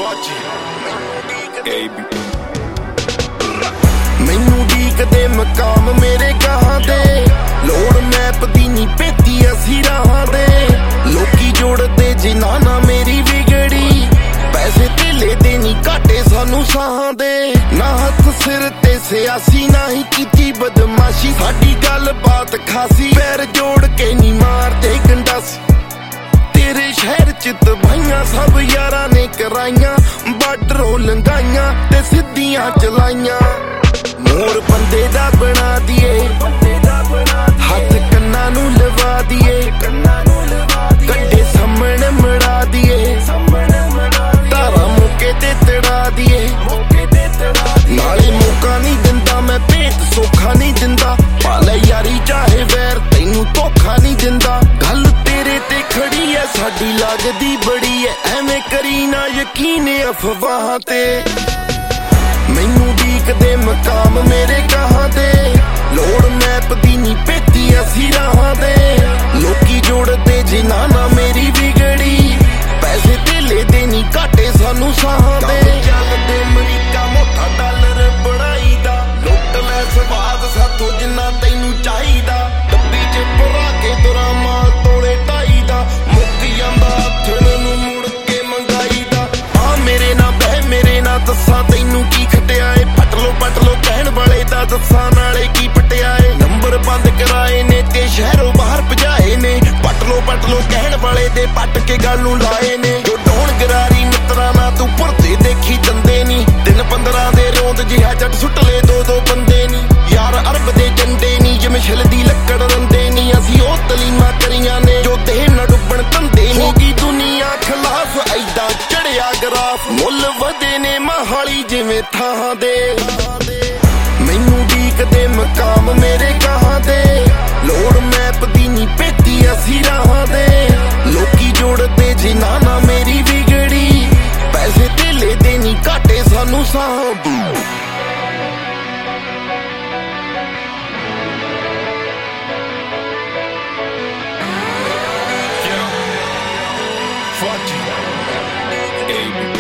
ਮੈਨੂੰ ਡੀਕਦੇ ਮਕਾਮ ਮੇਰੇ ਗਾਹਾਂ ਦੇ, ਲੋੜ ਮੈਪ ਦੀ ਨੀ ਪੈਤੀ ਅਸੀਂ ਰਾਹਾਂ ਦੇ। ਲੋਕੀ ਜੋੜਦੇ ਜਿਨ੍ਹਾਂ ਨਾ ਮੇਰੀ ਵਿਗੜੀ, ਪੈਸੇ ਧੇਲੇ ਦੇ ਨੀ ਘਾਟੇ ਸਾਨੂੰ ਸਾਹਾਂ ਦੇ। ਨਾ ਹੱਥ ਸਿਰ ਤੇ ਸਿਆਸੀ ਨਾ ਹੀ ਕੀਤੀ ਬਦਮਾਸ਼ੀ, ਸਾਡੀ ਗੱਲ ਬਾਤ ਖਾਸੀ ਪੈਰ ਜੋੜ ਕੇ ਨੀ ਮਾਰਦੇ ਗੰਡਾਸੀ। ਤੇਰੇ ਸ਼ਹਿਰ ਚ ਤਬਾਹੀਆਂ ਸਭ ਯਾਰਾਂ ਨੇ ਕਰਾਈਆਂ, ਬਾਰਡਰੋਂ ਲੰਘਾਈਆਂ ਤੇ ਸਿੱਧੀਆਂ ਚਲਾਈਆਂ। ਮੋਰ ਬੰਦੇ ਦਾ ਬਣਾ ਦੀਏ, ਹੱਥ ਕੰਨਾਂ ਨੂੰ ਲਵਾ ਦੀਏ, ਕੱਡੇ ਸਾਹਮਣੇ ਮੜਾ ਦੀਏ, ਧਾਰਾ ਮੌਕੇ ਤੇ ਤੜਾ ਦੀਏ। ਨਾਲੇ ਮੌਕਾ ਨਹੀਂ ਦਿੰਦਾ ਮੈਂ ਭੇਤ ਸੌਖਾ ਨਹੀਂ ਦਿੰਦਾ, ਭਾਲੇ ਯਾਰੀ ਚਾਹੇ ਵੈਰ ਤੈਨੂੰ ਧੋਖਾ ਨਹੀਂ ਦਿੰਦਾ। ਗੱਲ ਤੇਰੇ ਤੇ ਖੜੀ ਐ ਸਾਡੀ ਲੱਗਦੀ ਬੜੀ ਐ, ਐਵੇਂ ਕਰੀ ਨਾ ਯਕੀਨ ਅਫਵਾਹਾਂ ਤੇ। ਮੈਨੂੰ ਡੀਕਦੇ ਮਕਾਮ ਮੇਰੇ ਗਾਹਾਂ ਦੇ, ਲੋੜ ਮੈਪ ਦੀ ਨੀ ਪੈਤੀ ਅਸੀਂ ਰਾਹਾਂ ਦੇ। ਲੋਕੀ ਜੋੜਦੇ ਜਿਨ੍ਹਾਂ ਨਾ ਮੇਰੀ ਵਿਗੜੀ, ਪੈਸੇ ਧੇਲੇ ਦੇ ਨੀ ਘਾਟੇ ਸਾਨੂੰ ਸਾਹਾਂ ਦੇ। ਚੱਲਦੇ ਅਮਰੀਕਾ ਮੋਟਾ ਡਾਲਰ ਬਣਾਈ ਦਾ, ਲੁੱਟ ਲੈ ਸਵਾਦ ਸਾਥੋਂ ਜਿੰਨਾ ਤੈਨੂੰ ਚਾਹੀਦਾ। ਡੱਬੀ ਚ ਭਰਾ ਕੇ ਤੁਰਾਂ ਮਾਲ ਤੋਲੇ ਢਾਈ ਦਾ, ਮੁੱਕ ਜਾਂਦਾ ਹੱਥ ਨੂੰ ਮੁੜ ਕੇ ਮੰਗਾਈ ਦਾ। ਆ ਮੇਰੇ ਨਾਲ ਬਹਿ ਮੇਰੇ ਨਾਲ ਦੱਸਾਂ ਤੈਨੂੰ ਕੀ ਖਟਿਆ ਏ, ਪਟ ਲੋ ਕਹਿਣ ਵਾਲੇ ਦਾ ਦੱਸਾਂ ਨਾਲੇ ਕੀ ਪਟਿਆ ਏ। ਨੰਬਰ ਬੰਦ ਕਰਾਏ ਨੇ ਤੇ ਸ਼ਹਿਰੋਂ ਬਾਹਰ ਭਜਾਏ ਨੇ, ਪਟ ਲੋ ਕਹਿਣ ਵਾਲੇ ਦੇ ਪੱਟ ਕੇ ਗੱਲ ਨੂੰ ਲਾਏ ਨੇ। ਜੋ ਡੋਣ ਗਰਾਰੀ ਮਿੱਤਰਾਂ ਨਾਲ ਤੂੰ ਭੁਰਦੇ ਦੇਖੀ ਦੰਦੇ ਨੀ, ਦਿਨ 15 ਦੇ ਰੋਂਦ ਜਿਹਾ ਜੱਟ ਸੁੱਟ ਲੈ ਦੋ ਬੰਦੇ ਨੀ। ਯਾਰ ਅਰਬ ਦੇ ਜੰਡੇ ਨੀ ਜਿਵੇਂ ਛਿਲਦੀ ਲੱਕੜ ਰੰਦੇ ਨੀ, ਅਸੀਂ ਉਹ ਤਲੀਮਾਂ ਕਰੀਆਂ ਨੇ ਜੋ ਦੇਹ ਨਾ ਡੁੱਬਣ ਧੰਦੇ ਨੀ। ਹੋ ਗਈ ਦੁਨੀਆ ਖਿਲਾਫ ਐਦਾਂ ਚੜਿਆ ਗਰਾਫ, ਮੁੱਲ ਵਧੇ ਨੇ ਮਹਾਲੀ ਜਿਵੇਂ ਥਾਂ ਦੇ। ਮੈਨੂੰ ਡੀਕਦੇ ਮਕਾਮ ਮੇਰੇ ਗਾਹਾਂ ਦੇ, ਲੋੜ ਮੈਪ ਦੀ ਨੀ ਪੈਤੀ ਅਸੀਂ ਰਾਹਾਂ ਦੇ। ਲੋਕੀ ਜੋੜਦੇ ਜਿਨ੍ਹਾਂ ਨਾ ਮੇਰੀ ਵਿਗੜੀ, ਪੈਸੇ ਧੇਲੇ ਦੇ ਨੀ ਘਾਟੇ ਸਾਨੂੰ ਸਾਹਾਂ ਦੇ। Fuck you.